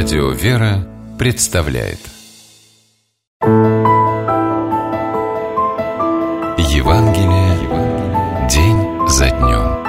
Радио «Вера» представляет Евангелие день за днем.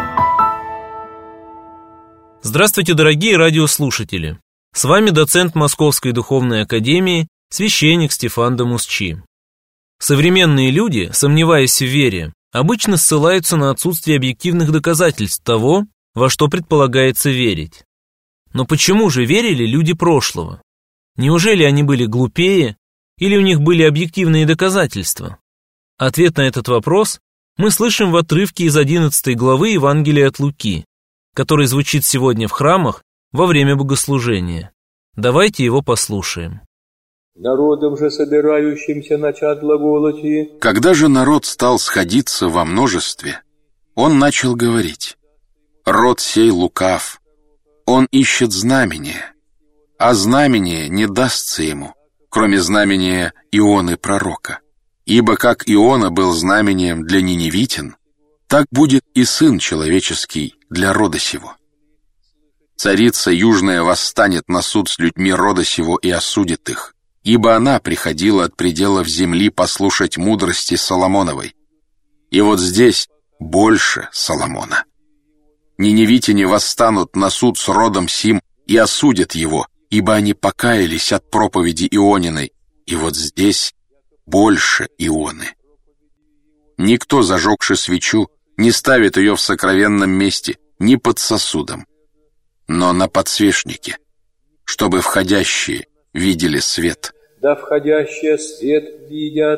Здравствуйте, дорогие радиослушатели! С вами доцент Московской духовной академии, священник Стефан Дамусчи. Современные люди, сомневаясь в вере, обычно ссылаются на отсутствие объективных доказательств того, во что предполагается верить. Но почему же верили люди прошлого? Неужели они были глупее, или у них были объективные доказательства? Ответ на этот вопрос мы слышим в отрывке из 11 главы Евангелия от Луки, который звучит сегодня в храмах во время богослужения. Давайте его послушаем. Народом же собирающимся начать глаголати. Когда же народ стал сходиться во множестве, он начал говорить: «Род сей лукав, он ищет знамения, а знамение не дастся ему, кроме знамения Ионы пророка. Ибо как Иона был знамением для ниневитян, так будет и Сын Человеческий для рода сего. Царица Южная восстанет на суд с людьми рода сего и осудит их, ибо она приходила от пределов земли послушать мудрости Соломоновой. И вот здесь больше Соломона. Ниневитяне восстанут на суд с родом сим и осудят его, ибо они покаялись от проповеди Иониной, и вот здесь больше Ионы. Никто, зажегши свечу, не ставит ее в сокровенном месте, ни под сосудом, но на подсвечнике, чтобы входящие видели свет. Да входящие свет видят.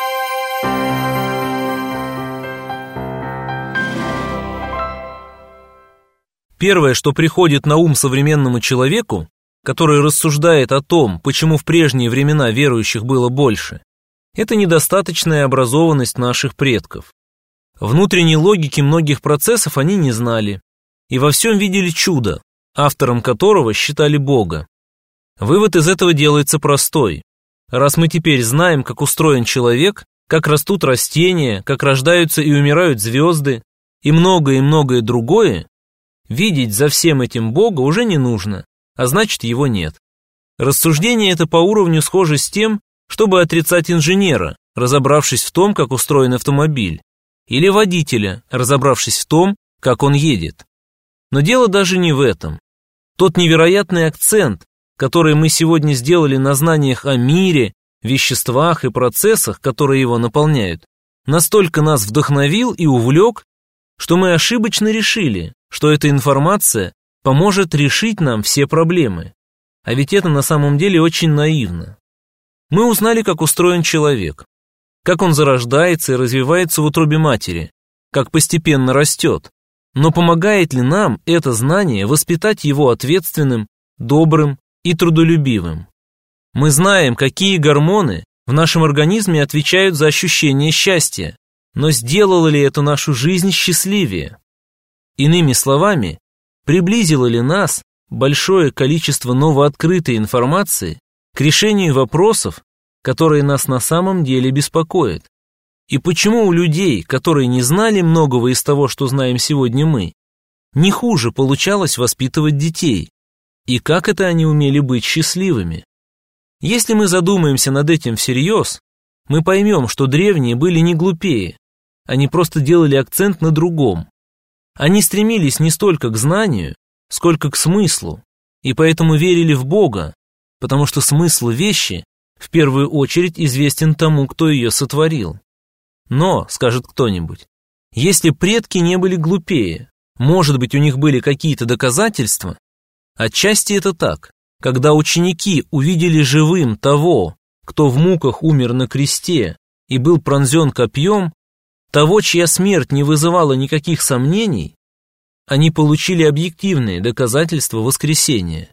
Первое, что приходит на ум современному человеку, который рассуждает о том, почему в прежние времена верующих было больше, это недостаточная образованность наших предков. Внутренней логики многих процессов они не знали и во всем видели чудо, автором которого считали Бога. Вывод из этого делается простой. Раз мы теперь знаем, как устроен человек, как растут растения, как рождаются и умирают звезды, и многое другое, видеть за всем этим Бога уже не нужно, а значит, его нет. Рассуждение это по уровню схоже с тем, чтобы отрицать инженера, разобравшись в том, как устроен автомобиль, или водителя, разобравшись в том, как он едет. Но дело даже не в этом. Тот невероятный акцент, который мы сегодня сделали на знаниях о мире, веществах и процессах, которые его наполняют, настолько нас вдохновил и увлек, что мы ошибочно решили, что эта информация поможет решить нам все проблемы. А ведь это на самом деле очень наивно. Мы узнали, как устроен человек, как он зарождается и развивается в утробе матери, как постепенно растет. Но помогает ли нам это знание воспитать его ответственным, добрым и трудолюбивым? Мы знаем, какие гормоны в нашем организме отвечают за ощущение счастья, но сделало ли это нашу жизнь счастливее? Иными словами, приблизило ли нас большое количество новооткрытой информации к решению вопросов, которые нас на самом деле беспокоят? И почему у людей, которые не знали многого из того, что знаем сегодня мы, не хуже получалось воспитывать детей? И как это они умели быть счастливыми? Если мы задумаемся над этим всерьез, мы поймем, что древние были не глупее, они просто делали акцент на другом. Они стремились не столько к знанию, сколько к смыслу, и поэтому верили в Бога, потому что смысл вещи в первую очередь известен тому, кто ее сотворил. Но, скажет кто-нибудь, если предки не были глупее, может быть, у них были какие-то доказательства? Отчасти это так. Когда ученики увидели живым того, кто в муках умер на кресте и был пронзен копьем, того, чья смерть не вызывала никаких сомнений, они получили объективные доказательства воскресения.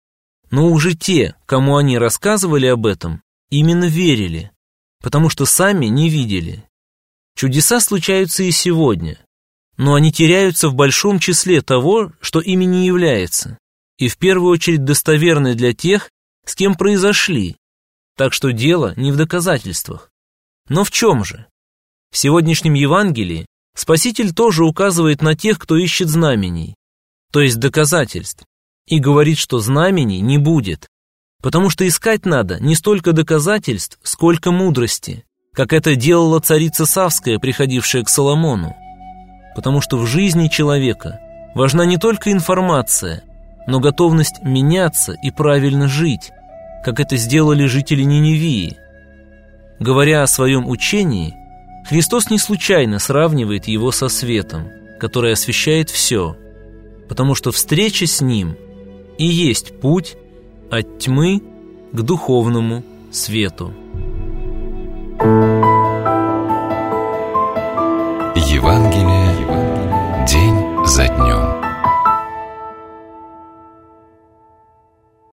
Но уже те, кому они рассказывали об этом, именно верили, потому что сами не видели. Чудеса случаются и сегодня, но они теряются в большом числе того, что ими не является, и в первую очередь достоверны для тех, с кем произошли, так что дело не в доказательствах. Но в чем же? В сегодняшнем Евангелии Спаситель тоже указывает на тех, кто ищет знамений, то есть доказательств, и говорит, что знамений не будет, потому что искать надо не столько доказательств, сколько мудрости, как это делала царица Савская, приходившая к Соломону. Потому что в жизни человека важна не только информация, но готовность меняться и правильно жить, как это сделали жители Ниневии. Говоря о своем учении, Христос не случайно сравнивает его со светом, который освещает все, потому что встреча с Ним и есть путь от тьмы к духовному свету. Евангелие день за днем.